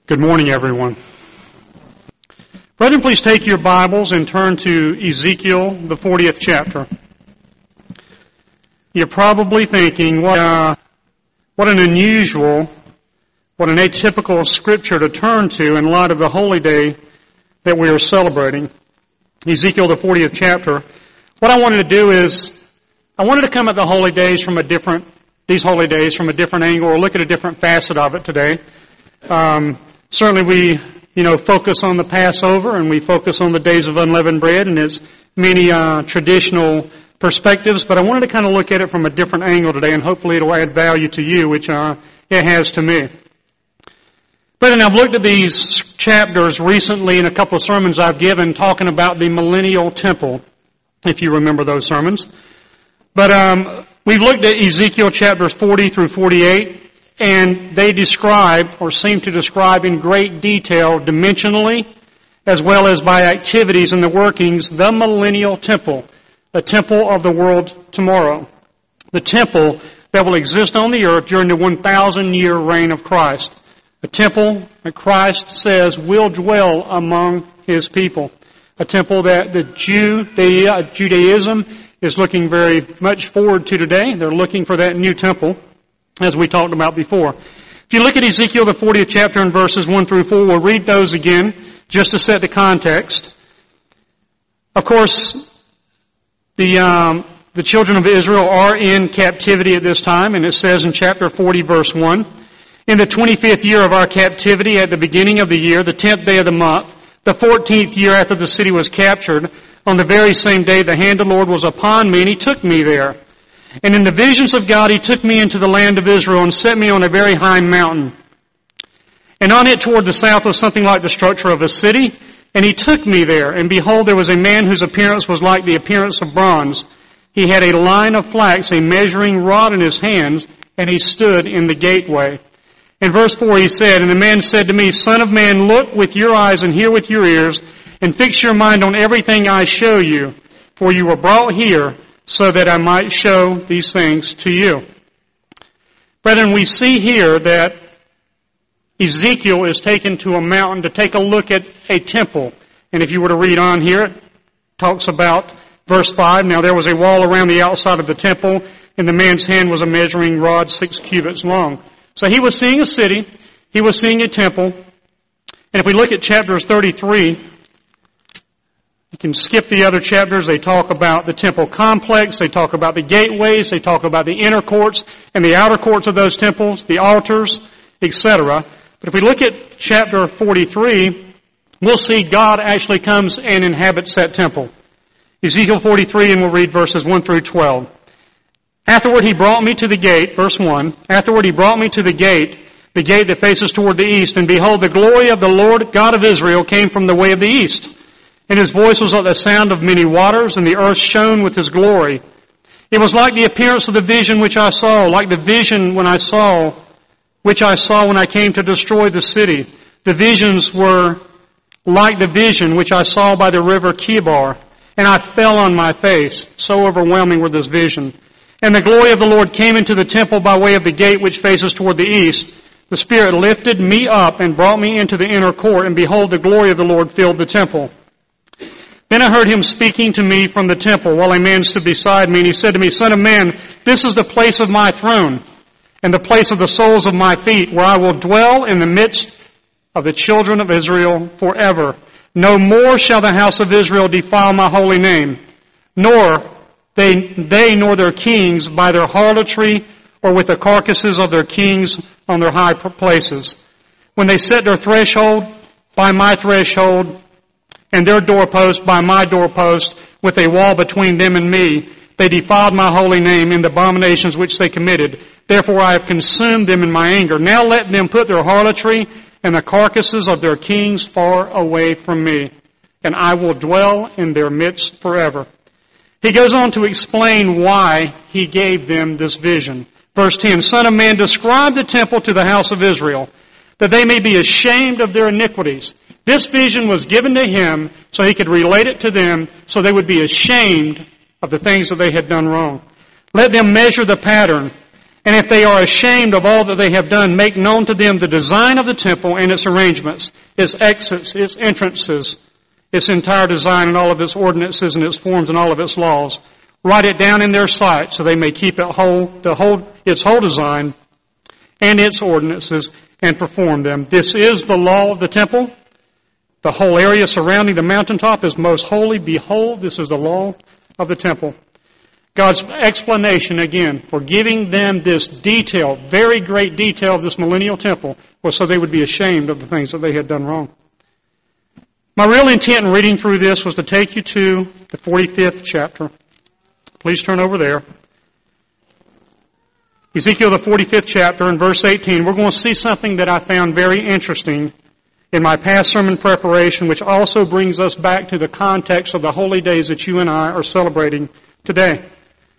Good morning, everyone. Brethren, please take your Bibles and turn to Ezekiel, the 40th chapter. You're probably thinking, what an unusual, what an atypical scripture to turn to in light of the holy day that we are celebrating. Ezekiel, the 40th chapter. What I wanted to do is, I wanted to come at the holy days from a different angle, or look at a different facet of it today. Certainly we, focus on the Passover and we focus on the days of unleavened bread and its many traditional perspectives, but I wanted to kind of look at it from a different angle today, and hopefully it'll add value to you, which it has to me. But I've looked at these chapters recently in a couple of sermons I've given talking about the millennial temple, if you remember those sermons. But we've looked at Ezekiel chapters 40 through 48, and they describe, or seem to describe in great detail, dimensionally, as well as by activities and the workings, the millennial temple, the temple of the world tomorrow. The temple that will exist on the earth during the 1,000-year reign of Christ. A temple that Christ says will dwell among His people. A temple that the Judaism is looking very much forward to today. They're looking for that new temple, as we talked about before. If you look at Ezekiel, the 40th chapter and verses 1 through 4, we'll read those again just to set the context. Of course, the children of Israel are in captivity at this time, and it says in chapter 40, verse 1, "In the 25th year of our captivity, at the beginning of the year, the 10th day of the month, the 14th year after the city was captured, on the very same day the hand of the Lord was upon me, and He took me there. And in the visions of God, He took me into the land of Israel and set me on a very high mountain. And on it toward the south was something like the structure of a city. And He took me there. And behold, there was a man whose appearance was like the appearance of bronze. He had a line of flax, a measuring rod in his hands, and he stood in the gateway." In verse 4 he said, "And the man said to me, Son of man, look with your eyes and hear with your ears, and fix your mind on everything I show you. For you were brought here so that I might show these things to you." Brethren, we see here that Ezekiel is taken to a mountain to take a look at a temple. And if you were to read on here, it talks about verse 5, "Now there was a wall around the outside of the temple, and the man's hand was a measuring rod 6 cubits long." So he was seeing a city, he was seeing a temple. And if we look at chapters 33, you can skip the other chapters. They talk about the temple complex. They talk about the gateways. They talk about the inner courts and the outer courts of those temples, the altars, etc. But if we look at chapter 43, we'll see God actually comes and inhabits that temple. Ezekiel 43, and we'll read verses 1 through 12. "Afterward He brought me to the gate," verse 1, "Afterward He brought me to the gate that faces toward the east, and behold, the glory of the Lord God of Israel came from the way of the east. And His voice was like the sound of many waters, and the earth shone with His glory. It was like the appearance of the vision which I saw, like the vision which I saw when I came to destroy the city. The visions were like the vision which I saw by the river Kibar, and I fell on my face, so overwhelming were this vision. And the glory of the Lord came into the temple by way of the gate which faces toward the east. The Spirit lifted me up and brought me into the inner court, and behold, the glory of the Lord filled the temple. Then I heard Him speaking to me from the temple, while a man stood beside me, and he said to me, Son of man, this is the place of my throne, and the place of the soles of my feet, where I will dwell in the midst of the children of Israel forever. No more shall the house of Israel defile my holy name, nor they nor their kings by their harlotry, or with the carcasses of their kings on their high places. When they set their threshold by my threshold, and their doorpost by my doorpost, with a wall between them and me, they defiled my holy name in the abominations which they committed. Therefore I have consumed them in my anger. Now let them put their harlotry and the carcasses of their kings far away from me, and I will dwell in their midst forever." He goes on to explain why He gave them this vision. Verse 10, "Son of man, describe the temple to the house of Israel, that they may be ashamed of their iniquities." This vision was given to Him so He could relate it to them, so they would be ashamed of the things that they had done wrong. "Let them measure the pattern And if they are ashamed of all that they have done, make known to them the design of the temple and its arrangements, its exits, its entrances, its entire design and all of its ordinances and its forms and all of its laws. Write it down in their sight so they may keep its whole design and its ordinances and perform them. This is the law of the temple. The whole area surrounding the mountaintop is most holy. Behold, this is the law of the temple. God's explanation, again, for giving them this detail, very great detail of this millennial temple, was so they would be ashamed of the things that they had done wrong. My real intent in reading through this was to take you to the 45th chapter. Please turn over there. Ezekiel, the 45th chapter, in verse 18, we're going to see something that I found very interesting in my past sermon preparation, which also brings us back to the context of the holy days that you and I are celebrating today.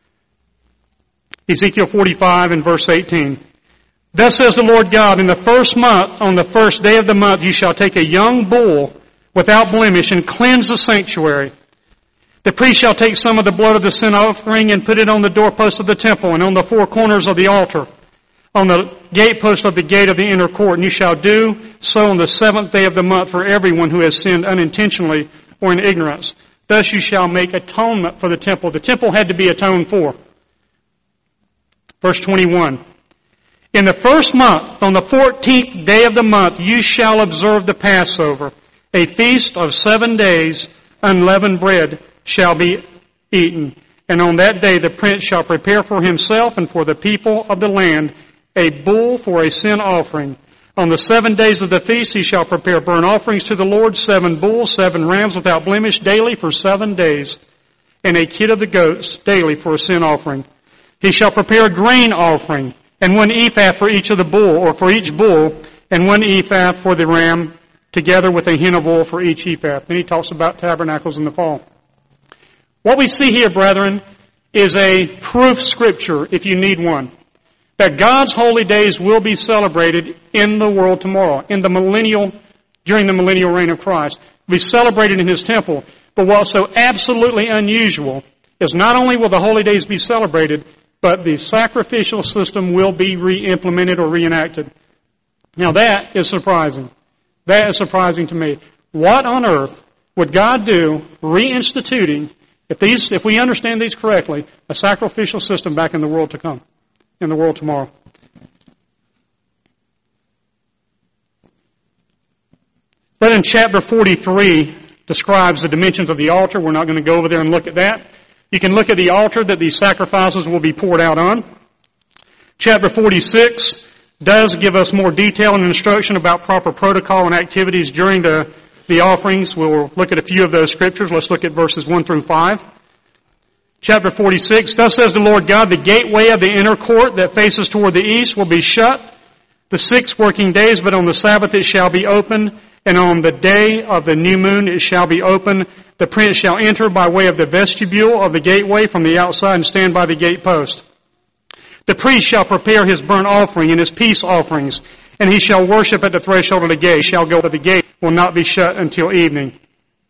Ezekiel 45 and verse 18. Thus says the Lord God, in the first month, on the first day of the month, you shall take a young bull without blemish and cleanse the sanctuary. The priest shall take some of the blood of the sin offering and put it on the doorpost of the temple and on the four corners of the altar, on the gatepost of the gate of the inner court. And you shall do so on the seventh day of the month for everyone who has sinned unintentionally or in ignorance. Thus you shall make atonement for the temple. The temple had to be atoned for. Verse 21. In the first month, on the 14th day of the month, you shall observe the Passover, a feast of 7 days, unleavened bread shall be eaten. And on that day the prince shall prepare for himself and for the people of the land a bull for a sin offering. On the 7 days of the feast he shall prepare burnt offerings to the Lord, 7 bulls, 7 rams without blemish daily for 7 days, and a kid of the goats daily for a sin offering. He shall prepare a grain offering, and 1 ephah for each of the bull, or for each bull, and 1 ephah for the ram, together with a hin of oil for each ephah. Then he talks about tabernacles in the fall. What we see here, brethren, is a proof scripture, if you need one, that God's holy days will be celebrated in the world tomorrow, during the millennial reign of Christ. Be celebrated in His temple. But what's so absolutely unusual is not only will the holy days be celebrated, but the sacrificial system will be re-implemented or reenacted. Now that is surprising. That is surprising to me. What on earth would God do reinstituting, if we understand these correctly, a sacrificial system back in the world to come, in the world tomorrow? But in chapter 43 describes the dimensions of the altar. We're not going to go over there and look at that. You can look at the altar that these sacrifices will be poured out on. Chapter 46 does give us more detail and instruction about proper protocol and activities during the offerings. We'll look at a few of those scriptures. Let's look at verses 1 through 5. Chapter 46, thus says the Lord God, the gateway of the inner court that faces toward the east will be shut the 6 working days, but on the Sabbath it shall be open, and on the day of the new moon it shall be open. The prince shall enter by way of the vestibule of the gateway from the outside and stand by the gate post. The priest shall prepare his burnt offering and his peace offerings, and he shall worship at the threshold of the gate. He shall go to the gate, will not be shut until evening.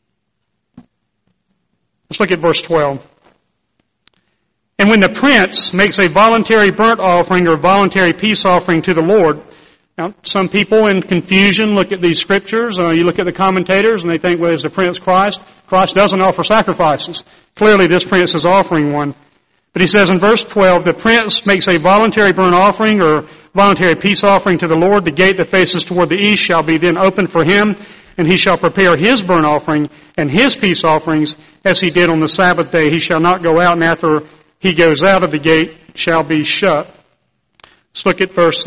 Let's look at verse 12. And when the prince makes a voluntary burnt offering or voluntary peace offering to the Lord, now some people in confusion look at these scriptures, you look at the commentators and they think, well, is the prince Christ? Christ doesn't offer sacrifices. Clearly this prince is offering one. But he says in verse 12, the prince makes a voluntary burnt offering or voluntary peace offering to the Lord. The gate that faces toward the east shall be then opened for him, and he shall prepare his burnt offering and his peace offerings as he did on the Sabbath day. He shall not go out, and after he goes out of the gate shall be shut. Let's look at verse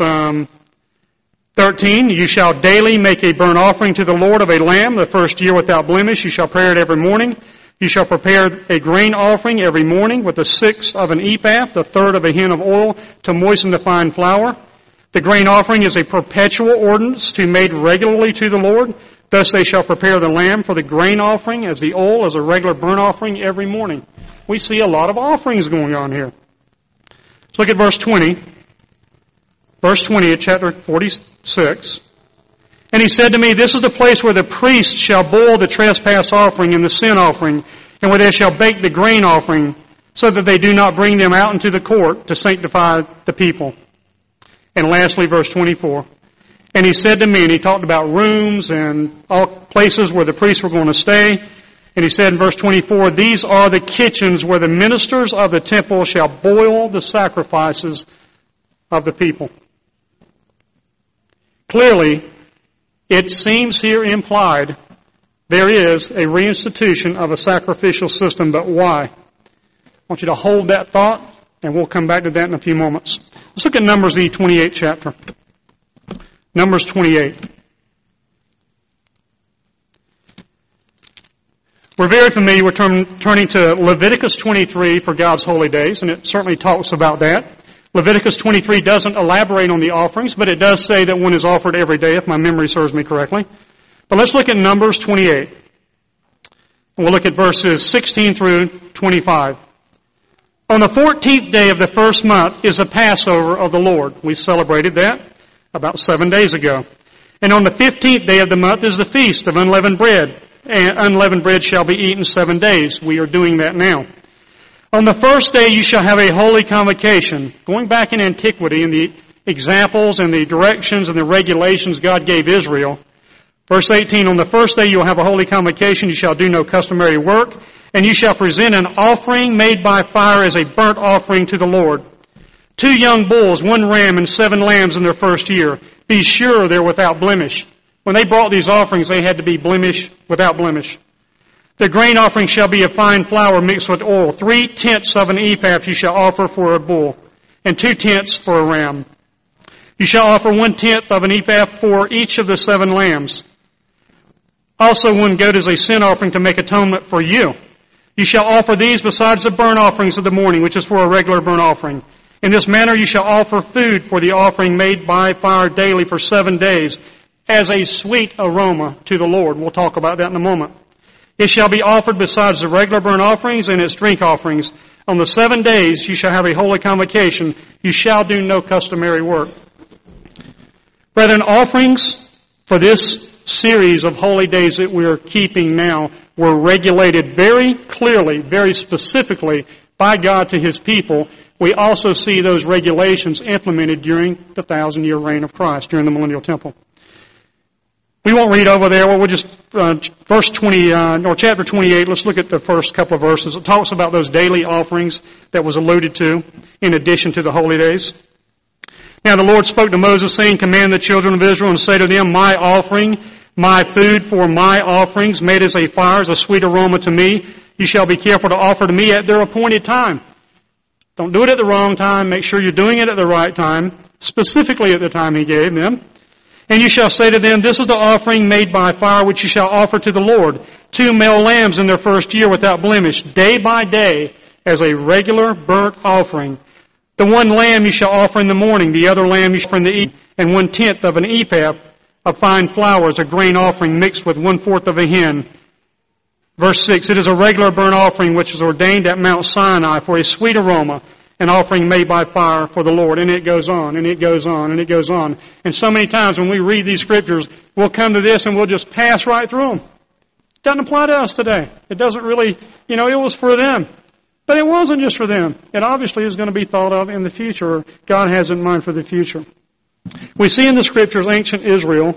13. You shall daily make a burnt offering to the Lord of a lamb, the first year without blemish. You shall prepare it every morning. You shall prepare a grain offering every morning with 1/6 of an ephah, 1/3 of a hin of oil to moisten the fine flour. The grain offering is a perpetual ordinance to be made regularly to the Lord. Thus they shall prepare the lamb for the grain offering as the oil as a regular burnt offering every morning. We see a lot of offerings going on here. Let's look at verse 20. Verse 20 of chapter 46. And he said to me, this is the place where the priest shall boil the trespass offering and the sin offering, and where they shall bake the grain offering. so that they do not bring them out into the court to sanctify the people. And lastly, verse 24. And he said to me, and he talked about rooms and all places where the priests were going to stay. And he said in verse 24, these are the kitchens where the ministers of the temple shall boil the sacrifices of the people. Clearly, it seems here implied there is a reinstitution of a sacrificial system, but why? I want you to hold that thought, and we'll come back to that in a few moments. Let's look at Numbers, the 28th chapter. Numbers 28. We're very familiar with turning to Leviticus 23 for God's holy days, and it certainly talks about that. Leviticus 23 doesn't elaborate on the offerings, but it does say that one is offered every day, if my memory serves me correctly. But let's look at Numbers 28. And we'll look at verses 16 through 25. On the 14th day of the first month is the Passover of the Lord. We celebrated that about 7 days ago. And on the 15th day of the month is the feast of unleavened bread. And unleavened bread shall be eaten 7 days. We are doing that now. On the first day you shall have a holy convocation. Going back in antiquity and the examples and the directions and the regulations God gave Israel. Verse 18, on the first day you will have a holy convocation. You shall do no customary work. And you shall present an offering made by fire as a burnt offering to the Lord. 2 young bulls, 1 ram, and 7 lambs in their first year. Be sure they're without blemish. When they brought these offerings, they had to be without blemish. The grain offering shall be of fine flour mixed with oil. 3/10 of an ephah you shall offer for a bull, and 2/10 for a ram. You shall offer 1/10 of an ephah for each of the 7 lambs. Also 1 goat as a sin offering to make atonement for you. You shall offer these besides the burnt offerings of the morning, which is for a regular burnt offering. In this manner you shall offer food for the offering made by fire daily for 7 days, as a sweet aroma to the Lord. We'll talk about that in a moment. It shall be offered besides the regular burnt offerings and its drink offerings. On the 7 days you shall have a holy convocation. You shall do no customary work. Brethren, offerings for this series of holy days that we are keeping now were regulated very clearly, very specifically by God to His people. We also see those regulations implemented during the 1,000-year reign of Christ, during the millennial temple. We won't read over there. We'll just, verse 20, or chapter 28, let's look at the first couple of verses. It talks about those daily offerings that was alluded to in addition to the holy days. Now the Lord spoke to Moses, saying, command the children of Israel and say to them, my offering, my food for my offerings, made as a fire, as a sweet aroma to me, you shall be careful to offer to me at their appointed time. Don't do it at the wrong time. Make sure you're doing it at the right time, specifically at the time He gave them. And you shall say to them, this is the offering made by fire which you shall offer to the Lord. 2 male lambs in their first year without blemish, day by day, as a regular burnt offering. The 1 lamb you shall offer in the morning, the other lamb you shall offer in the evening, and 1/10 of an ephah of fine flour as a grain offering mixed with 1/4 of a hin. Verse 6, it is a regular burnt offering which is ordained at Mount Sinai for a sweet aroma, an offering made by fire for the Lord. And it goes on, and it goes on, and it goes on. And so many times when we read these scriptures, we'll come to this and we'll just pass right through them. It doesn't apply to us today. It doesn't really, it was for them. But it wasn't just for them. It obviously is going to be thought of in the future. God has in mind for the future. We see in the scriptures, in ancient Israel,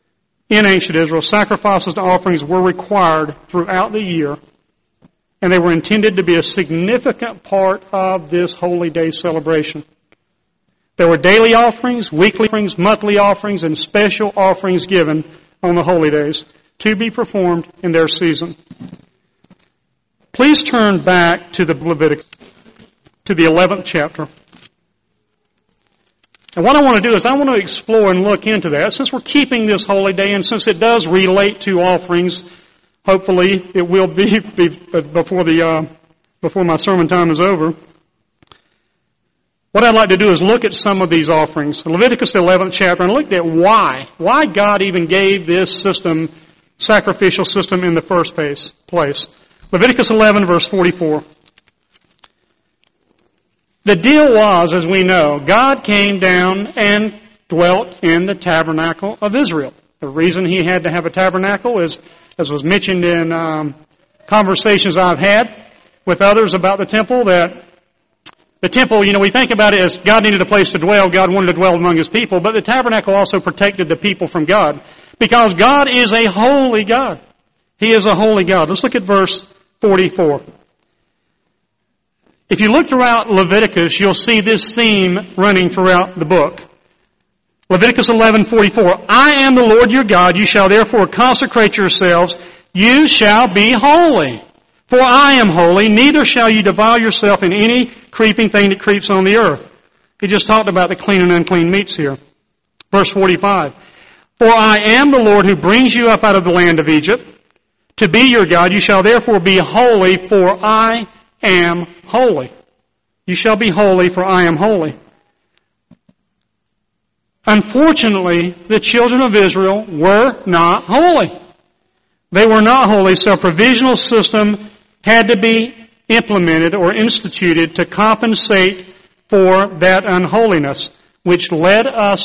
sacrifices and offerings were required throughout the year, and they were intended to be a significant part of this holy day celebration. There were daily offerings, weekly offerings, monthly offerings, and special offerings given on the holy days to be performed in their season. Please turn back to the Leviticus, to the 11th chapter. And what I want to do is I want to explore and look into that. Since we're keeping this holy day, and since it does relate to offerings, hopefully it will be before my sermon time is over. What I'd like to do is look at some of these offerings. Leviticus, the 11th chapter, and look at why God even gave this system, sacrificial system, in the first place. Leviticus 11, verse 44. The deal was, as we know, God came down and dwelt in the tabernacle of Israel. The reason He had to have a tabernacle is, as was mentioned in conversations I've had, with others about the temple that the temple, we think about it as God needed a place to dwell. God wanted to dwell among His people. But the tabernacle also protected the people from God. Because God is a holy God. He is a holy God. Let's look at verse 44. If you look throughout Leviticus, you'll see this theme running throughout the book. Leviticus 11:44. I am the Lord your God. You shall therefore consecrate yourselves. You shall be holy. For I am holy, neither shall you defile yourself in any creeping thing that creeps on the earth. He just talked about the clean and unclean meats here. Verse 45. For I am the Lord who brings you up out of the land of Egypt to be your God. You shall therefore be holy, for I am holy. You shall be holy, for I am holy. Unfortunately, the children of Israel were not holy. They were not holy, so a provisional system had to be implemented or instituted to compensate for that unholiness, which led them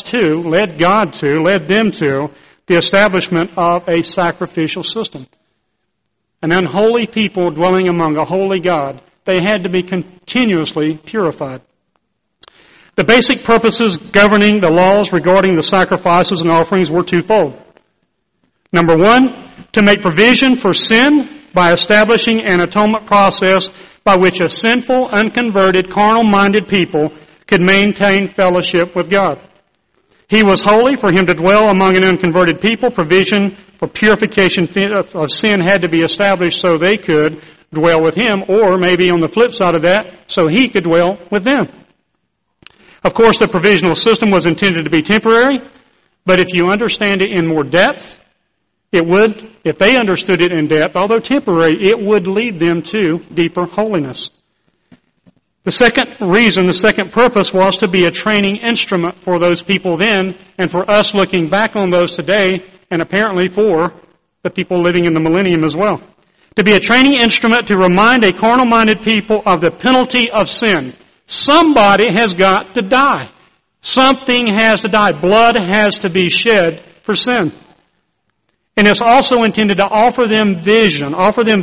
to the establishment of a sacrificial system. An unholy people dwelling among a holy God, they had to be continuously purified. The basic purposes governing the laws regarding the sacrifices and offerings were twofold. Number one, to make provision for sin by establishing an atonement process by which a sinful, unconverted, carnal-minded people could maintain fellowship with God. He was holy. For Him to dwell among an unconverted people, provision for purification of sin had to be established so they could dwell with Him, or maybe on the flip side of that, so He could dwell with them. Of course, the provisional system was intended to be temporary, but if you understand it in more depth, it would, if they understood it in depth, although temporary, it would lead them to deeper holiness. The second purpose was to be a training instrument for those people then, and for us looking back on those today, and apparently for the people living in the millennium as well. To be a training instrument to remind a carnal-minded people of the penalty of sin. Somebody has got to die. Something has to die. Blood has to be shed for sin. And it's also intended to offer them vision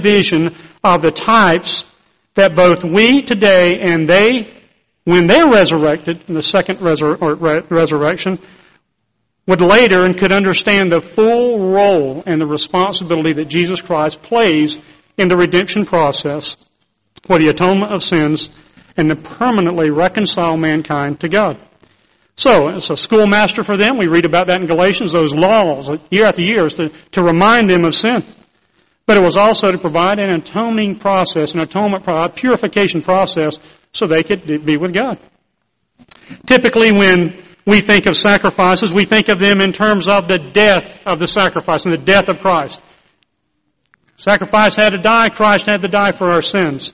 of the types that both we today and they, when they're resurrected in the second resurrection, would later and could understand the full role and the responsibility that Jesus Christ plays in the redemption process for the atonement of sins and to permanently reconcile mankind to God. So, it's a schoolmaster for them. We read about that in Galatians, those laws, year after year, to remind them of sin. But it was also to provide an atoning process, a purification process, so they could be with God. Typically, when we think of sacrifices, we think of them in terms of the death of the sacrifice and the death of Christ. Sacrifice had to die, Christ had to die for our sins.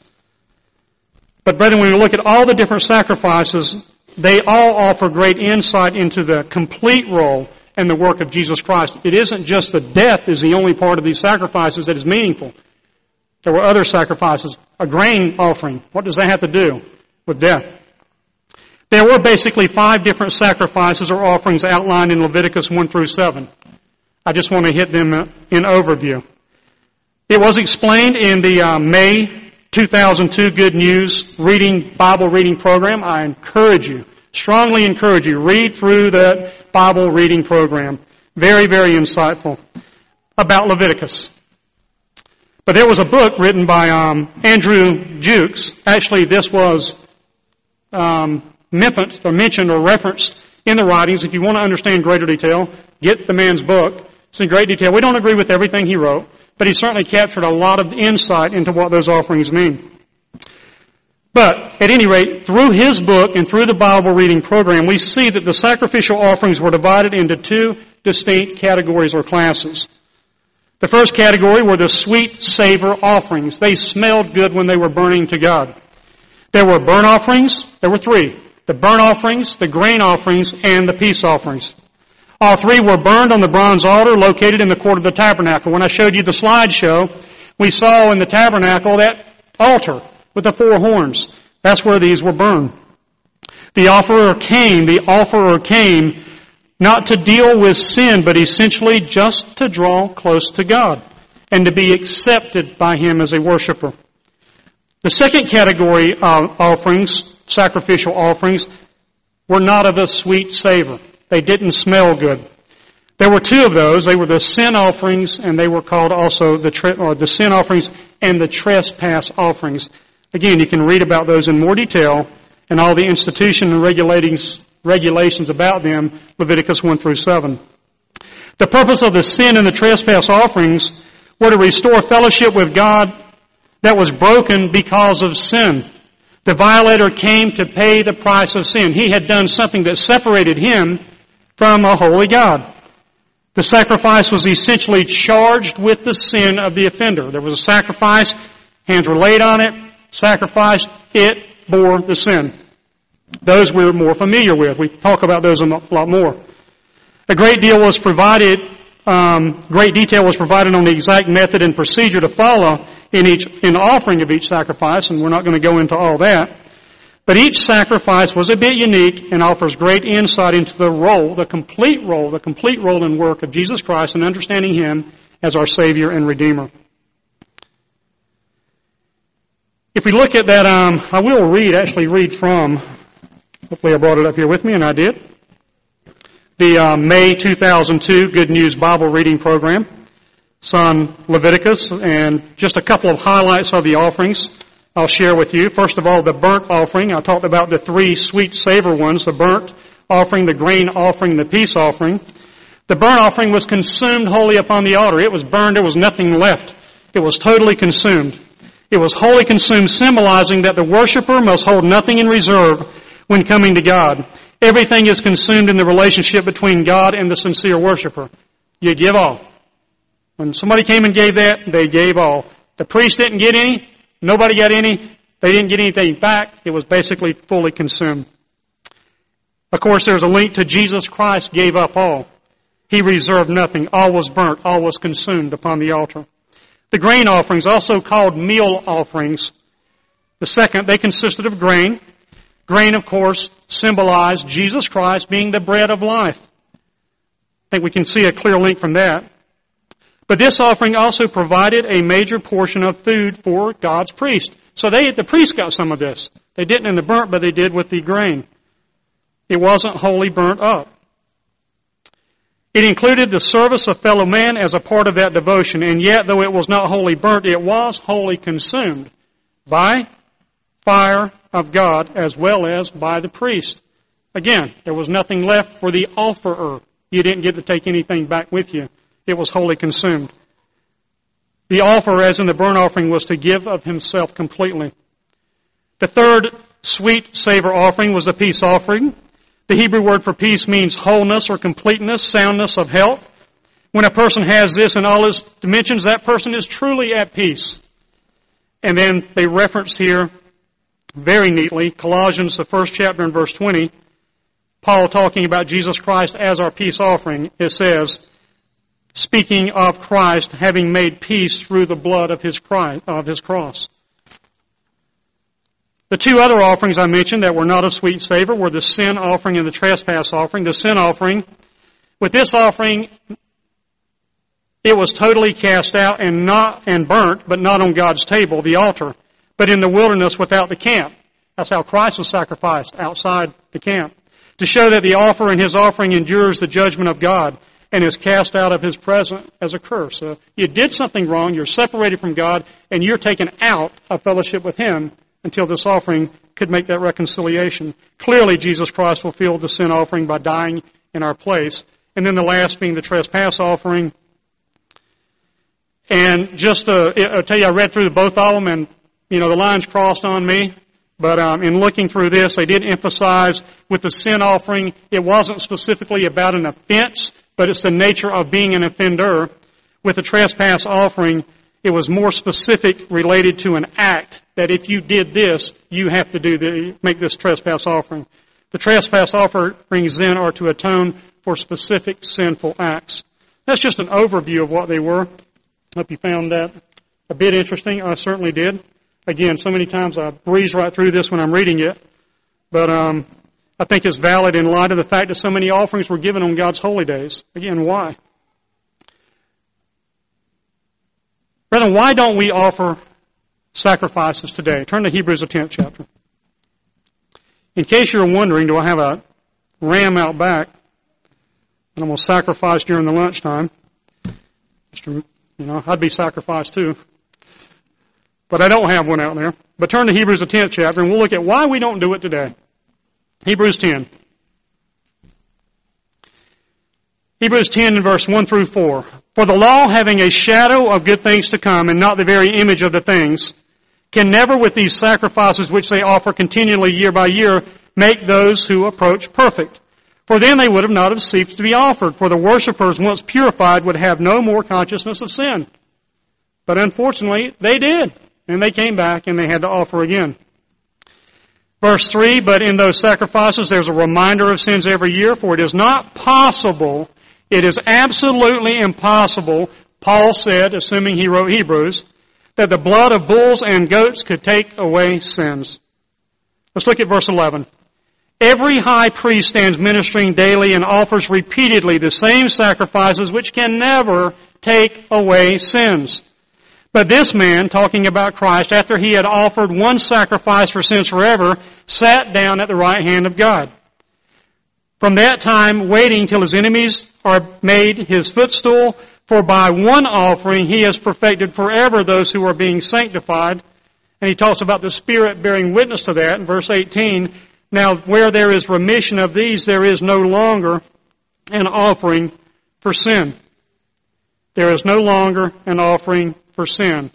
But brethren, when we look at all the different sacrifices, they all offer great insight into the complete role and the work of Jesus Christ. It isn't just the death is the only part of these sacrifices that is meaningful. There were other sacrifices. A grain offering, what does that have to do with death? There were basically 5 different sacrifices or offerings outlined in Leviticus 1 through 7. I just want to hit them in overview. It was explained in the May 2002 Good News Bible reading program. I strongly encourage you, read through that Bible reading program. Very, very insightful about Leviticus. But there was a book written by Andrew Jukes. Actually, this was mentioned or referenced in the writings. If you want to understand greater detail, get the man's book. It's in great detail. We don't agree with everything he wrote, but he certainly captured a lot of insight into what those offerings mean. But, at any rate, through his book and through the Bible reading program, we see that the sacrificial offerings were divided into 2 distinct categories or classes. The first category were the sweet savor offerings. They smelled good when they were burning to God. There were burnt offerings. There were 3. The burnt offerings, the grain offerings, and the peace offerings. All 3 were burned on the bronze altar located in the court of the tabernacle. When I showed you the slideshow, we saw in the tabernacle that altar with the 4 horns. That's where these were burned. The offerer came not to deal with sin, but essentially just to draw close to God and to be accepted by Him as a worshiper. The second category of offerings, sacrificial offerings, were not of a sweet savor. They didn't smell good. There were two of those. They were the sin offerings, and they were called also the sin offerings and the trespass offerings. Again, you can read about those in more detail and all the institution and regulations about them, Leviticus 1 through 7. The purpose of the sin and the trespass offerings were to restore fellowship with God that was broken because of sin. The violator came to pay the price of sin. He had done something that separated him from a holy God. The sacrifice was essentially charged with the sin of the offender. There was a sacrifice, hands were laid on it, sacrificed, it bore the sin. Those we're more familiar with. We talk about those a lot more. A great detail was provided on the exact method and procedure to follow in the offering of each sacrifice, and we're not going to go into all that. But each sacrifice was a bit unique and offers great insight into the complete role and work of Jesus Christ and understanding Him as our Savior and Redeemer. If we look at that, I will read from, hopefully I brought it up here with me, and I did, the May 2002 Good News Bible Reading Program. It's on Leviticus, and just a couple of highlights of the offerings I'll share with you. First of all, the burnt offering. I talked about the three sweet savor ones, the burnt offering, the grain offering, the peace offering. The burnt offering was consumed wholly upon the altar. It was burned. There was nothing left. It was totally consumed. It was wholly consumed, symbolizing that the worshiper must hold nothing in reserve when coming to God. Everything is consumed in the relationship between God and the sincere worshiper. You give all. When somebody came and gave that, they gave all. The priest didn't get any. Nobody got any. They didn't get anything back. It was basically fully consumed. Of course, there's a link to Jesus Christ gave up all. He reserved nothing. All was burnt. All was consumed upon the altar. The grain offerings, also called meal offerings, they consisted of grain. Grain, of course, symbolized Jesus Christ being the bread of life. I think we can see a clear link from that. But this offering also provided a major portion of food for God's priest. So the priest got some of this. They didn't in the burnt, but they did with the grain. It wasn't wholly burnt up. It included the service of fellow man as a part of that devotion, and yet, though it was not wholly burnt, it was wholly consumed by fire of God as well as by the priest. Again, there was nothing left for the offerer. You didn't get to take anything back with you. It was wholly consumed. The offerer, as in the burnt offering, was to give of himself completely. The third sweet savor offering was the peace offering. The Hebrew word for peace means wholeness or completeness, soundness of health. When a person has this in all his dimensions, that person is truly at peace. And then they reference here very neatly, Colossians, the first chapter and verse 20, Paul talking about Jesus Christ as our peace offering. It says, speaking of Christ having made peace through the blood of his cross. The two other offerings I mentioned that were not of sweet savor were the sin offering and the trespass offering. The sin offering, with this offering, it was totally cast out and burnt, but not on God's table, the altar, but in the wilderness without the camp. That's how Christ was sacrificed, outside the camp, to show that the offer and his offering endures the judgment of God and is cast out of his presence as a curse. So you did something wrong, you're separated from God, and you're taken out of fellowship with him until this offering could make that reconciliation. Clearly, Jesus Christ fulfilled the sin offering by dying in our place. And then the last being the trespass offering. And just I'll tell you, I read through both of them, and the lines crossed on me. But in looking through this, they did emphasize with the sin offering, it wasn't specifically about an offense, but it's the nature of being an offender. With the trespass offering, it was more specific, related to an act, that if you did this, you have to make this trespass offering. The trespass offerings then are to atone for specific sinful acts. That's just an overview of what they were. I hope you found that a bit interesting. I certainly did. Again, so many times I breeze right through this when I'm reading it. But I think it's valid in light of the fact that so many offerings were given on God's holy days. Again, why? Brethren, why don't we offer sacrifices today. Turn to Hebrews, the 10th chapter. In case you're wondering, do I have a ram out back that I'm going to sacrifice during the lunchtime? I'd be sacrificed too. But I don't have one out there. But turn to Hebrews, the 10th chapter, and we'll look at why we don't do it today. Hebrews 10. Hebrews 10 and verse 1 through 4. For the law, having a shadow of good things to come, and not the very image of the things, can never with these sacrifices which they offer continually year by year make those who approach perfect. For then they would have not have ceased to be offered, for the worshippers, once purified, would have no more consciousness of sin. But unfortunately, they did, and they came back and they had to offer again. Verse 3, but in those sacrifices there's a reminder of sins every year, for it is not possible, it is absolutely impossible, Paul said, assuming he wrote Hebrews, that the blood of bulls and goats could take away sins. Let's look at verse 11. Every high priest stands ministering daily and offers repeatedly the same sacrifices which can never take away sins. But this man, talking about Christ, after he had offered one sacrifice for sins forever, sat down at the right hand of God. From that time, waiting till his enemies are made his footstool, for by one offering he has perfected forever those who are being sanctified. And he talks about the Spirit bearing witness to that in verse 18. Now, where there is remission of these, there is no longer an offering for sin. There is no longer an offering for sin.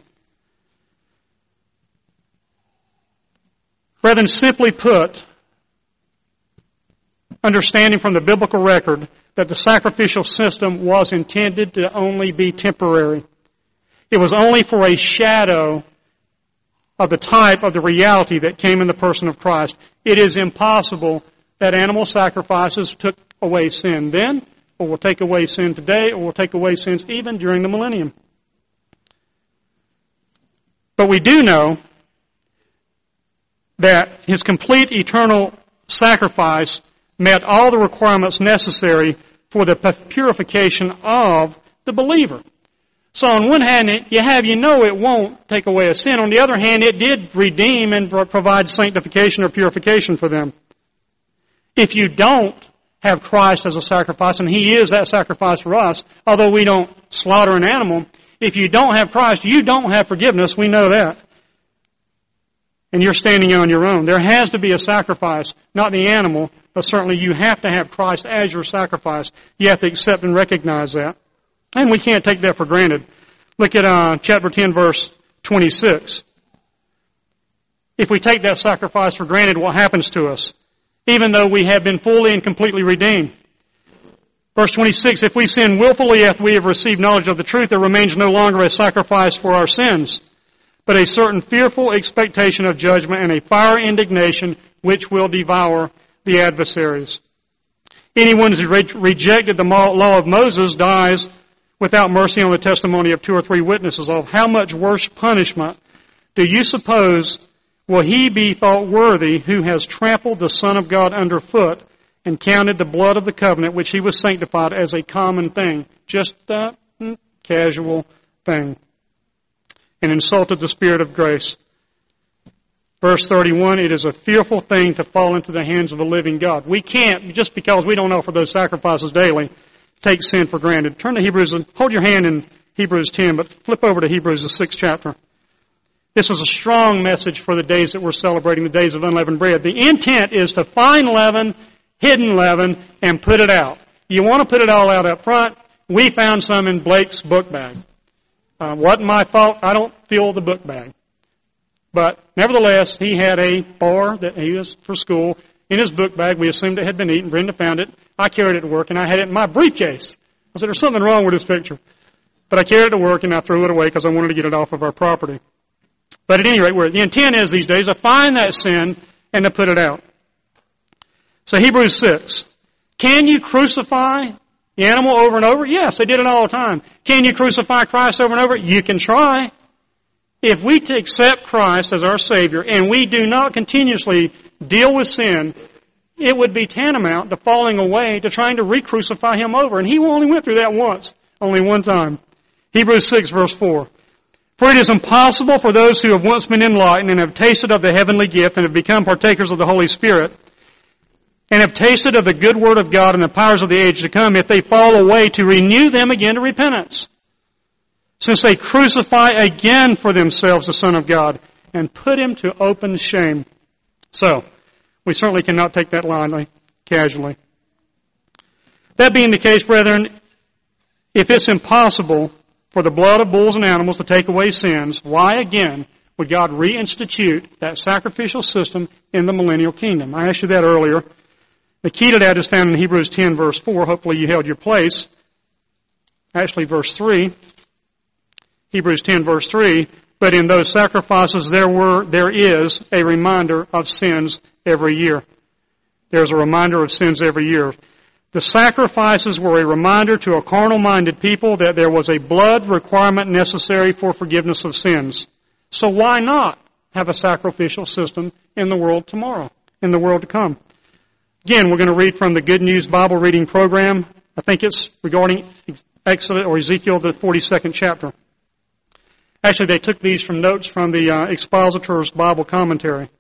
Brethren, simply put, understanding from the biblical record that the sacrificial system was intended to only be temporary. It was only for a shadow of the type of the reality that came in the person of Christ. It is impossible that animal sacrifices took away sin then, or will take away sin today, or will take away sins even during the millennium. But we do know that his complete eternal sacrifice met all the requirements necessary for the purification of the believer. So on one hand, it won't take away a sin. On the other hand, it did redeem and provide sanctification or purification for them. If you don't have Christ as a sacrifice, and He is that sacrifice for us, although we don't slaughter an animal, if you don't have Christ, you don't have forgiveness. We know that. And you're standing on your own. There has to be a sacrifice, not the animal, but certainly you have to have Christ as your sacrifice. You have to accept and recognize that. And we can't take that for granted. Look at chapter 10, verse 26. If we take that sacrifice for granted, what happens to us? Even though we have been fully and completely redeemed. Verse 26, if we sin willfully after we have received knowledge of the truth, there remains no longer a sacrifice for our sins, but a certain fearful expectation of judgment and a fire indignation which will devour the adversaries. Anyone who rejected the law of Moses dies without mercy on the testimony of 2 or 3 witnesses. Of how much worse punishment do you suppose will he be thought worthy who has trampled the Son of God underfoot and counted the blood of the covenant which he was sanctified as a common thing, just a casual thing, and insulted the Spirit of grace? Verse 31, it is a fearful thing to fall into the hands of the living God. We can't, just because we don't offer those sacrifices daily, take sin for granted. Turn to Hebrews, and hold your hand in Hebrews 10, but flip over to Hebrews, the 6th chapter. This is a strong message for the days that we're celebrating, the days of unleavened bread. The intent is to find leaven, hidden leaven, and put it out. You want to put it all out up front. We found some in Blake's book bag. Wasn't my fault. I don't fill the book bag. But nevertheless, he had a bar that he used for school in his book bag. We assumed it had been eaten. Brenda found it. I carried it to work, and I had it in my briefcase. I said, there's something wrong with this picture. But I carried it to work, and I threw it away because I wanted to get it off of our property. But at any rate, the intent is these days to find that sin and to put it out. So Hebrews 6. Can you crucify the animal over and over? Yes, they did it all the time. Can you crucify Christ over and over? You can try. If we accept Christ as our Savior and we do not continuously deal with sin, it would be tantamount to falling away to trying to re-crucify Him over. And He only went through that once, only one time. Hebrews 6, verse 4. For it is impossible for those who have once been enlightened and have tasted of the heavenly gift and have become partakers of the Holy Spirit and have tasted of the good word of God and the powers of the age to come, if they fall away, to renew them again to repentance, since they crucify again for themselves the Son of God and put him to open shame. So, we certainly cannot take that lightly, casually. That being the case, brethren, if it's impossible for the blood of bulls and animals to take away sins, why again would God reinstitute that sacrificial system in the millennial kingdom? I asked you that earlier. The key to that is found in Hebrews 10, verse 4. Hopefully you held your place. Actually, verse 3. Hebrews 10, verse 3. But in those sacrifices there is a reminder of sins every year. There's a reminder of sins every year. The sacrifices were a reminder to a carnal-minded people that there was a blood requirement necessary for forgiveness of sins. So why not have a sacrificial system in the world tomorrow, in the world to come? Again, we're going to read from the Good News Bible reading program. I think it's regarding Exodus or Ezekiel, the 42nd chapter. Actually, they took these from notes from the Expositor's Bible commentary.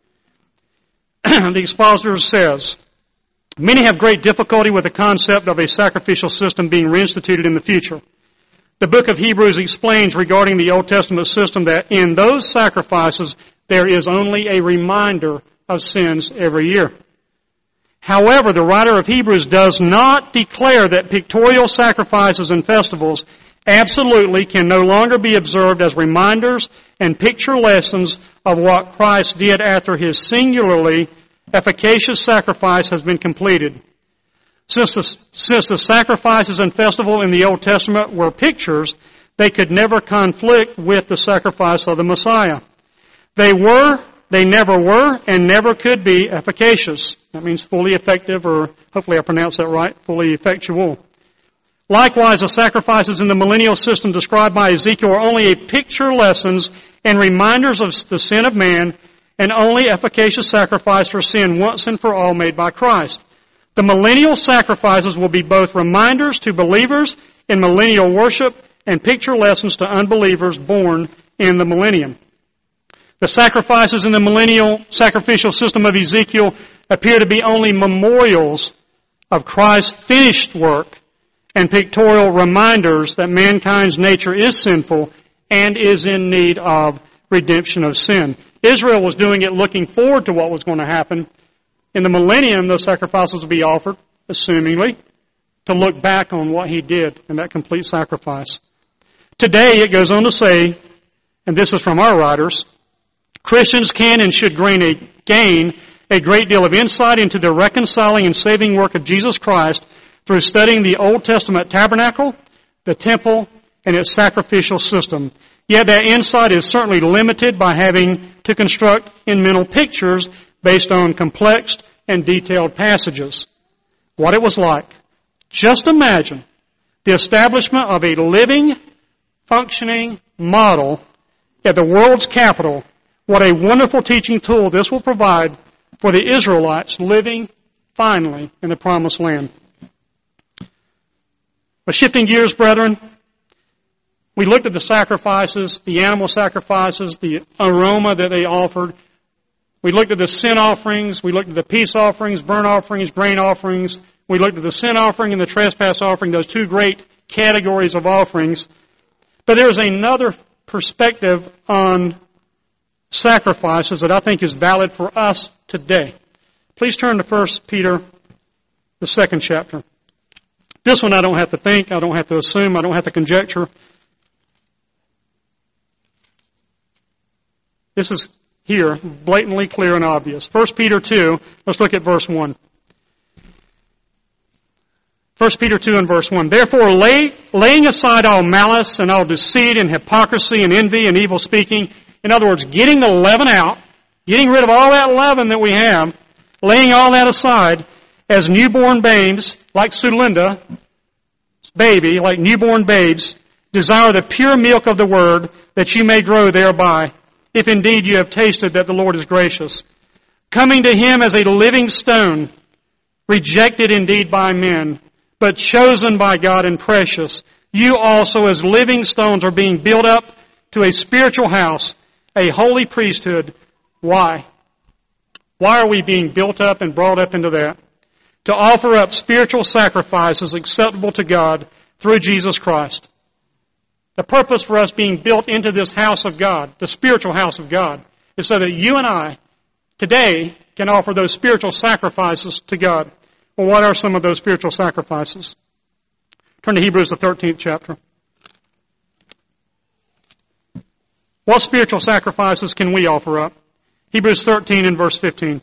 The Expositor says, many have great difficulty with the concept of a sacrificial system being reinstituted in the future. The book of Hebrews explains regarding the Old Testament system that in those sacrifices there is only a reminder of sins every year. However, the writer of Hebrews does not declare that pictorial sacrifices and festivals absolutely can no longer be observed as reminders and picture lessons of what Christ did after his singularly efficacious sacrifice has been completed. Since the sacrifices and festival in the Old Testament were pictures, they could never conflict with the sacrifice of the Messiah. They never were, and never could be efficacious. That means fully effective, or hopefully I pronounced that right, fully effectual. Likewise, the sacrifices in the millennial system described by Ezekiel are only a picture lessons and reminders of the sin of man, and only efficacious sacrifice for sin once and for all made by Christ. The millennial sacrifices will be both reminders to believers in millennial worship and picture lessons to unbelievers born in the millennium. The sacrifices in the millennial sacrificial system of Ezekiel appear to be only memorials of Christ's finished work and pictorial reminders that mankind's nature is sinful and is in need of redemption of sin. Israel was doing it looking forward to what was going to happen. In the millennium, those sacrifices will be offered, assumingly, to look back on what he did in that complete sacrifice. Today, it goes on to say, and this is from our writers, Christians can and should gain a great deal of insight into the reconciling and saving work of Jesus Christ through studying the Old Testament tabernacle, the temple, and its sacrificial system. Yet that insight is certainly limited by having to construct in mental pictures based on complex and detailed passages. What it was like. Just imagine the establishment of a living, functioning model at the world's capital. What a wonderful teaching tool this will provide for the Israelites living finally in the Promised Land. But shifting gears, brethren, we looked at the sacrifices, the animal sacrifices, the aroma that they offered. We looked at the sin offerings. We looked at the peace offerings, burnt offerings, grain offerings. We looked at the sin offering and the trespass offering, those two great categories of offerings. But there is another perspective on sacrifices that I think is valid for us today. Please turn to 1 Peter, the 2nd chapter. This one I don't have to think, I don't have to assume, I don't have to conjecture. This is here, blatantly clear and obvious. 1 Peter 2, let's look at verse 1. 1 Peter 2 and verse 1. Therefore, laying aside all malice and all deceit and hypocrisy and envy and evil speaking, in other words, getting the leaven out, getting rid of all that leaven that we have, laying all that aside, as newborn babes, like Sulinda, baby, like newborn babes, desire the pure milk of the word, that you may grow thereby, if indeed you have tasted that the Lord is gracious. Coming to him as a living stone, rejected indeed by men, but chosen by God and precious. You also as living stones are being built up to a spiritual house, a holy priesthood. Why? Why are we being built up and brought up into that? To offer up spiritual sacrifices acceptable to God through Jesus Christ. The purpose for us being built into this house of God, the spiritual house of God, is so that you and I today can offer those spiritual sacrifices to God. Well, what are some of those spiritual sacrifices? Turn to Hebrews, the 13th chapter. What spiritual sacrifices can we offer up? Hebrews 13 and verse 15.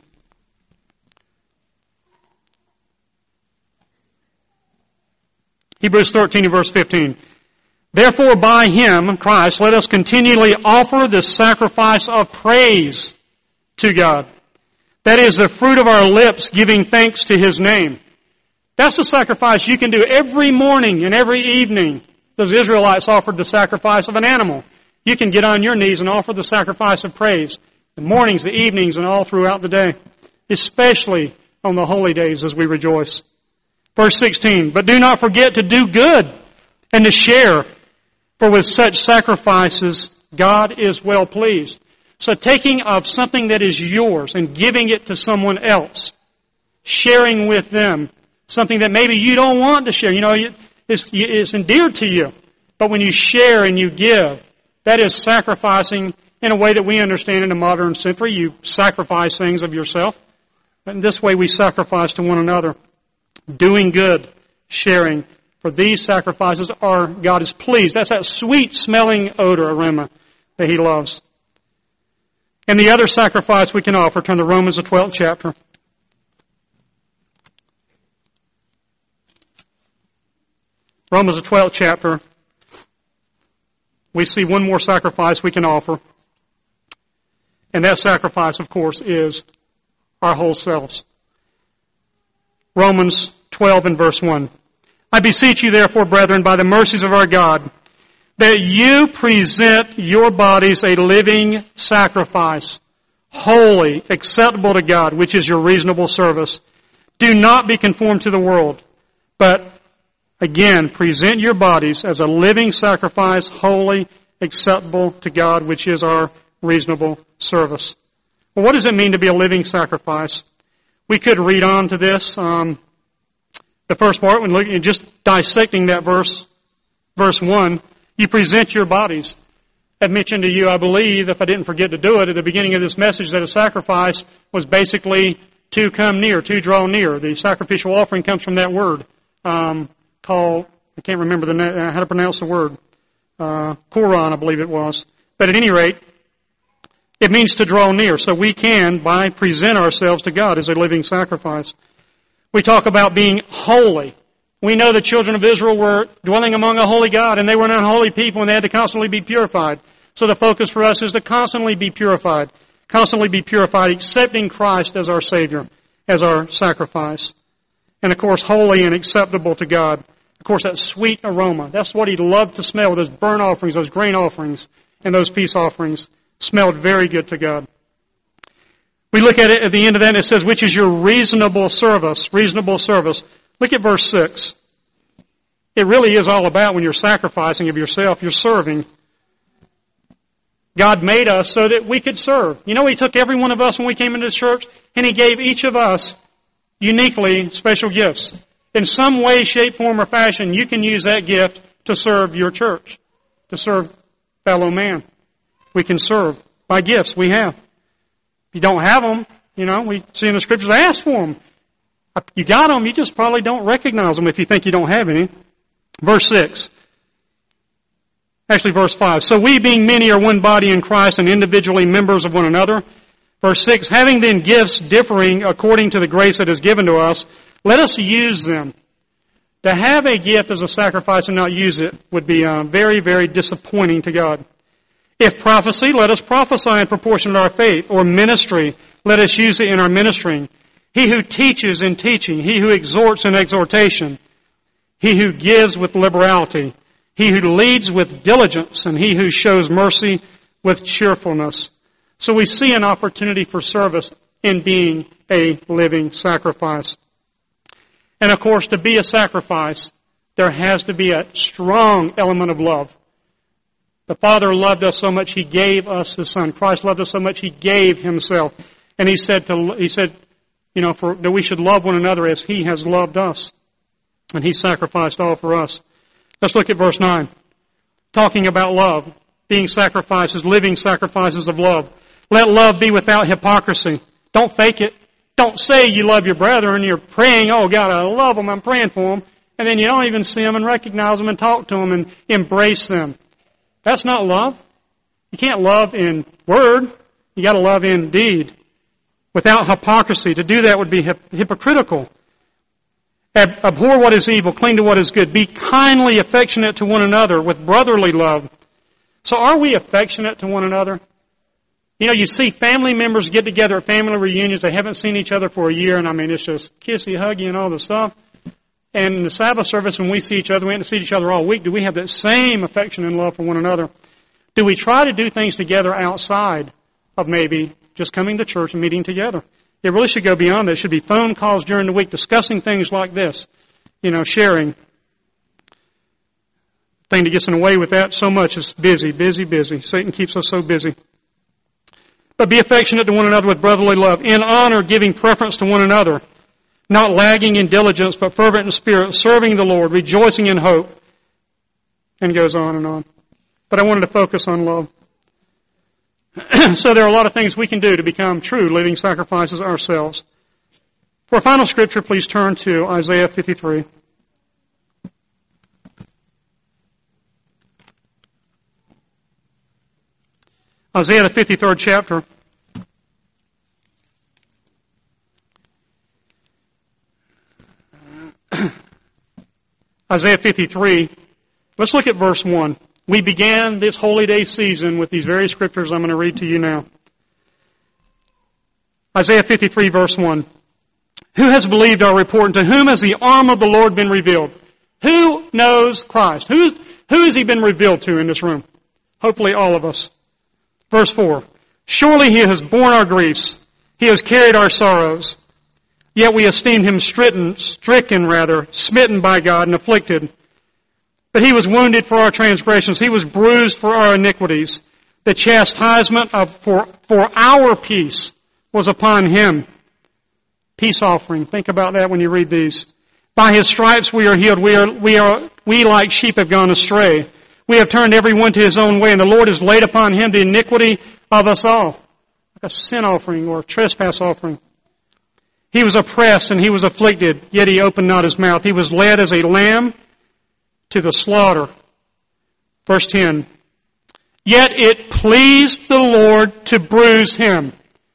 Hebrews 13 and verse 15. Therefore by Him, Christ, let us continually offer the sacrifice of praise to God. That is the fruit of our lips giving thanks to His name. That's the sacrifice you can do every morning and every evening. Those Israelites offered the sacrifice of an animal. You can get on your knees and offer the sacrifice of praise. The mornings, the evenings, and all throughout the day. Especially on the holy days as we rejoice. Verse 16, but do not forget to do good and to share, for with such sacrifices God is well pleased. So taking of something that is yours and giving it to someone else, sharing with them something that maybe you don't want to share. You know, it's endeared to you. But when you share and you give, that is sacrificing in a way that we understand in the modern century. You sacrifice things of yourself. And this way we sacrifice to one another. Doing good, sharing. For these sacrifices are, God is pleased. That's that sweet smelling odor, aroma, that He loves. And the other sacrifice we can offer, turn to Romans the 12th chapter. Romans the 12th chapter. We see one more sacrifice we can offer. And that sacrifice, of course, is our whole selves. Romans 12 and verse 1. I beseech you, therefore, brethren, by the mercies of our God, that you present your bodies a living sacrifice, holy, acceptable to God, which is your reasonable service. Do not be conformed to the world, but again, present your bodies as a living sacrifice, holy, acceptable to God, which is our reasonable service. Well, what does it mean to be a living sacrifice? We could read on to this. The first part, when looking, just dissecting that verse 1, you present your bodies. I mentioned to you, I believe, if I didn't forget to do it, at the beginning of this message, that a sacrifice was basically to come near, to draw near. The sacrificial offering comes from that word called, I can't remember how to pronounce the word, Koran, I believe it was. But at any rate, it means to draw near. So we can, by present ourselves to God as a living sacrifice. We talk about being holy. We know the children of Israel were dwelling among a holy God, and they were an unholy people, and they had to constantly be purified. So the focus for us is to constantly be purified, accepting Christ as our Savior, as our sacrifice. And of course, holy and acceptable to God. Of course, that sweet aroma. That's what He loved to smell. Those burnt offerings, those grain offerings, and those peace offerings smelled very good to God. We look at it at the end of that and it says, which is your reasonable service. Reasonable service. Look at verse 6. It really is all about when you're sacrificing of yourself, you're serving. God made us so that we could serve. You know, He took every one of us when we came into the church and He gave each of us uniquely special gifts. In some way, shape, form, or fashion, you can use that gift to serve your church, to serve fellow man. We can serve by gifts we have. If you don't have them, you know, we see in the Scriptures, ask for them. You got them, you just probably don't recognize them if you think you don't have any. Verse 6. Actually, verse 5. So we, being many, are one body in Christ and individually members of one another. Verse 6. Having then gifts differing according to the grace that is given to us, let us use them. To have a gift as a sacrifice and not use it would be very, very disappointing to God. If prophecy, let us prophesy in proportion to our faith. Or ministry, let us use it in our ministering. He who teaches in teaching. He who exhorts in exhortation. He who gives with liberality. He who leads with diligence. And he who shows mercy with cheerfulness. So we see an opportunity for service in being a living sacrifice. And of course, to be a sacrifice, there has to be a strong element of love. The Father loved us so much He gave us His Son. Christ loved us so much He gave Himself. And He said, that we should love one another as He has loved us. And He sacrificed all for us. Let's look at verse 9. Talking about love, being sacrifices, living sacrifices of love. Let love be without hypocrisy. Don't fake it. Don't say you love your brother and you're praying, oh God, I love them, I'm praying for them. And then you don't even see them and recognize them and talk to them and embrace them. That's not love. You can't love in word. You got to love in deed. Without hypocrisy. To do that would be hypocritical. Abhor what is evil, cling to what is good. Be kindly affectionate to one another with brotherly love. So are we affectionate to one another? You know, you see family members get together at family reunions. They haven't seen each other for a year, and it's just kissy, huggy, and all the stuff. And in the Sabbath service, when we see each other, we haven't seen each other all week. Do we have that same affection and love for one another? Do we try to do things together outside of maybe just coming to church and meeting together? It really should go beyond that. It should be phone calls during the week discussing things like this. Sharing. The thing that gets in the way with that so much is busy, busy, busy. Satan keeps us so busy. But be affectionate to one another with brotherly love, in honor, giving preference to one another, not lagging in diligence, but fervent in spirit, serving the Lord, rejoicing in hope, and goes on and on. But I wanted to focus on love. So there are a lot of things we can do to become true living sacrifices ourselves. For a final scripture, please turn to Isaiah 53. Isaiah, the 53rd chapter. Isaiah 53. Let's look at verse 1. We began this holy day season with these very scriptures I'm going to read to you now. Isaiah 53, verse 1. Who has believed our report, and to whom has the arm of the Lord been revealed? Who knows Christ? Who has He been revealed to in this room? Hopefully all of us. Verse 4. Surely He has borne our griefs. He has carried our sorrows. Yet we esteemed Him stricken, smitten by God and afflicted. But He was wounded for our transgressions. He was bruised for our iniquities. The chastisement for our peace was upon Him. Peace offering. Think about that when you read these. By His stripes we are healed. We like sheep have gone astray. We have turned every one to his own way, and the Lord has laid upon Him the iniquity of us all. Like a sin offering or a trespass offering. He was oppressed and He was afflicted, yet He opened not His mouth. He was led as a lamb to the slaughter. Verse 10. Yet it pleased the Lord to bruise Him.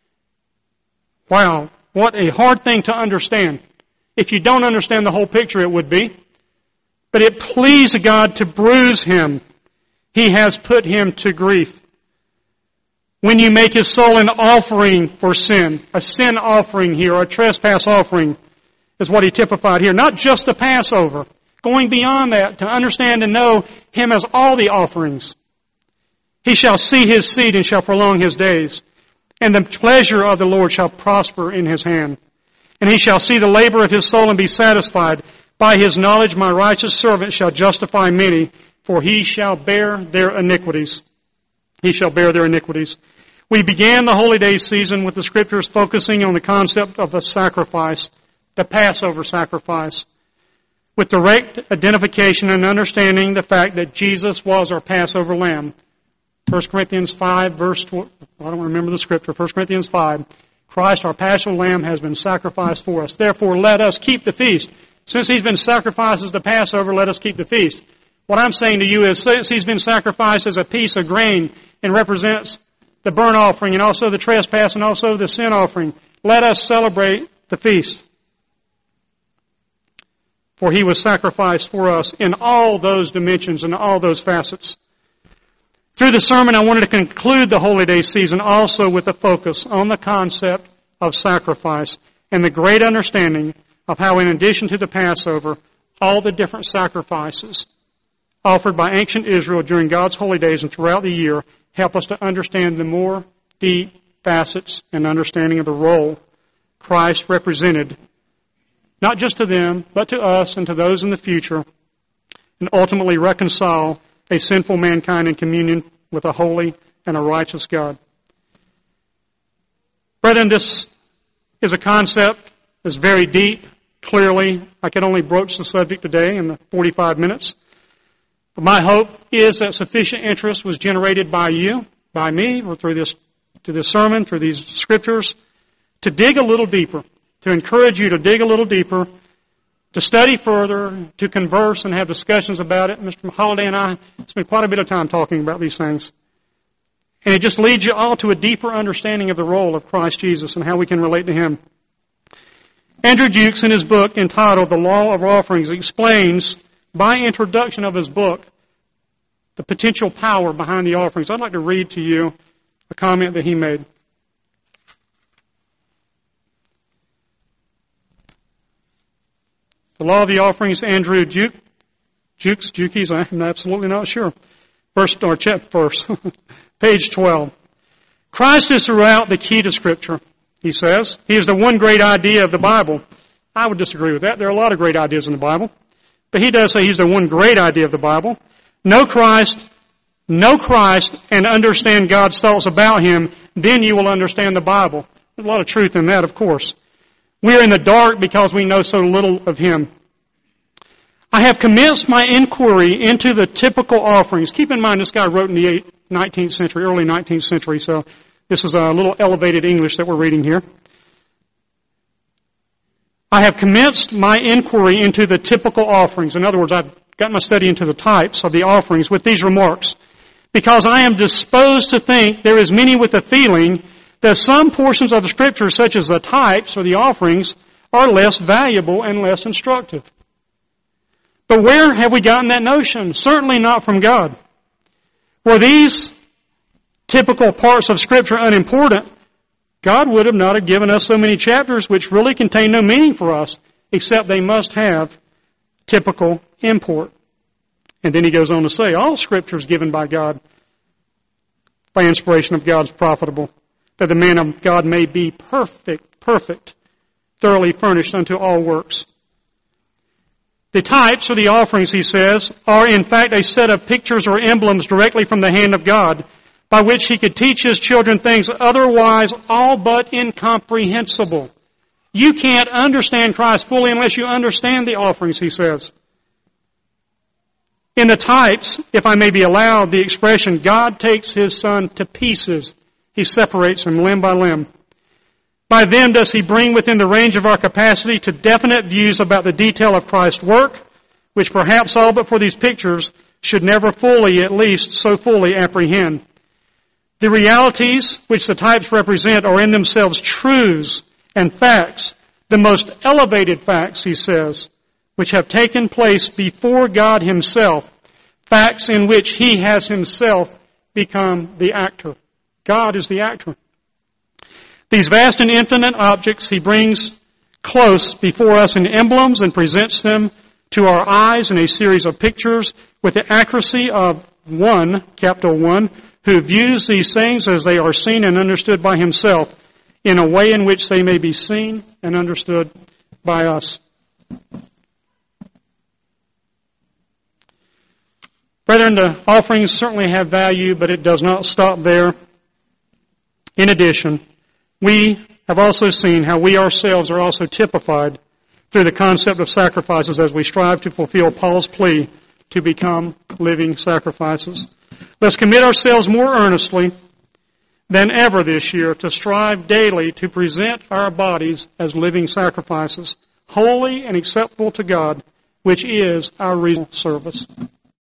Wow, what a hard thing to understand. If you don't understand the whole picture, it would be. But it pleased God to bruise Him. He has put Him to grief. When you make His soul an offering for sin, a sin offering here, or a trespass offering, is what He typified here. Not just the Passover. Going beyond that to understand and know Him as all the offerings. He shall see His seed and shall prolong His days. And the pleasure of the Lord shall prosper in His hand. And He shall see the labor of His soul and be satisfied. By His knowledge my righteous servant shall justify many, for he shall bear their iniquities. He shall bear their iniquities. We began the holy day season with the scriptures focusing on the concept of a sacrifice, the Passover sacrifice, with direct identification and understanding the fact that Jesus was our Passover lamb. 1 Corinthians 5, verse 12, I don't remember the scripture, 1 Corinthians 5, Christ, our Passover lamb, has been sacrificed for us. Therefore, let us keep the feast. Since He's been sacrificed as the Passover, let us keep the feast. What I'm saying to you is, since He's been sacrificed as a piece of grain and represents the burnt offering and also the trespass and also the sin offering, let us celebrate the feast. For He was sacrificed for us in all those dimensions and all those facets. Through the sermon, I wanted to conclude the holy day season also with a focus on the concept of sacrifice and the great understanding of how, in addition to the Passover, all the different sacrifices offered by ancient Israel during God's holy days and throughout the year help us to understand the more deep facets and understanding of the role Christ represented, not just to them, but to us and to those in the future, and ultimately reconcile a sinful mankind in communion with a holy and a righteous God. Brethren, this is a concept that's very deep. Clearly, I could only broach the subject today in the 45 minutes. But my hope is that sufficient interest was generated by you, by me, or through this sermon, through these scriptures, to dig a little deeper, to encourage you to dig a little deeper, to study further, to converse and have discussions about it. Mr. Holliday and I spent quite a bit of time talking about these things. And it just leads you all to a deeper understanding of the role of Christ Jesus and how we can relate to Him. Andrew Jukes, in his book entitled The Law of Offerings, explains, by introduction of his book, the potential power behind the offerings. I'd like to read to you a comment that he made. The Law of the Offerings, Andrew Jukes, I'm absolutely not sure. Page 12. Christ is throughout the key to Scripture, he says. He is the one great idea of the Bible. I would disagree with that. There are a lot of great ideas in the Bible. But he does say he's the one great idea of the Bible. Know Christ, and understand God's thoughts about Him, then you will understand the Bible. There's a lot of truth in that, of course. We are in the dark because we know so little of Him. I have commenced my inquiry into the typical offerings. Keep in mind, this guy wrote in the 19th century, early 19th century, so this is a little elevated English that we're reading here. I have commenced my inquiry into the typical offerings. In other words, I've got my study into the types of the offerings with these remarks. Because I am disposed to think there is many with the feeling that some portions of the Scripture, such as the types or the offerings, are less valuable and less instructive. But where have we gotten that notion? Certainly not from God. Were these typical parts of Scripture unimportant, God would have not have given us so many chapters which really contain no meaning for us, except they must have typical import. And then he goes on to say, all Scripture is given by God, by inspiration of God is profitable, that the man of God may be perfect, thoroughly furnished unto all works. The types or the offerings, he says, are in fact a set of pictures or emblems directly from the hand of God, by which He could teach His children things otherwise all but incomprehensible. You can't understand Christ fully unless you understand the offerings, he says. In the types, if I may be allowed the expression, God takes His Son to pieces. He separates Him limb by limb. By them does He bring within the range of our capacity to definite views about the detail of Christ's work, which perhaps all but for these pictures should never fully, at least so fully, apprehend. The realities which the types represent are in themselves truths and facts, the most elevated facts, he says, which have taken place before God Himself, facts in which He has Himself become the actor. God is the actor. These vast and infinite objects He brings close before us in emblems and presents them to our eyes in a series of pictures with the accuracy of one, capital One, who views these things as they are seen and understood by Himself in a way in which they may be seen and understood by us. Brethren, the offerings certainly have value, but it does not stop there. In addition, we have also seen how we ourselves are also typified through the concept of sacrifices as we strive to fulfill Paul's plea to become living sacrifices. Let's commit ourselves more earnestly than ever this year to strive daily to present our bodies as living sacrifices, holy and acceptable to God, which is our reasonable service.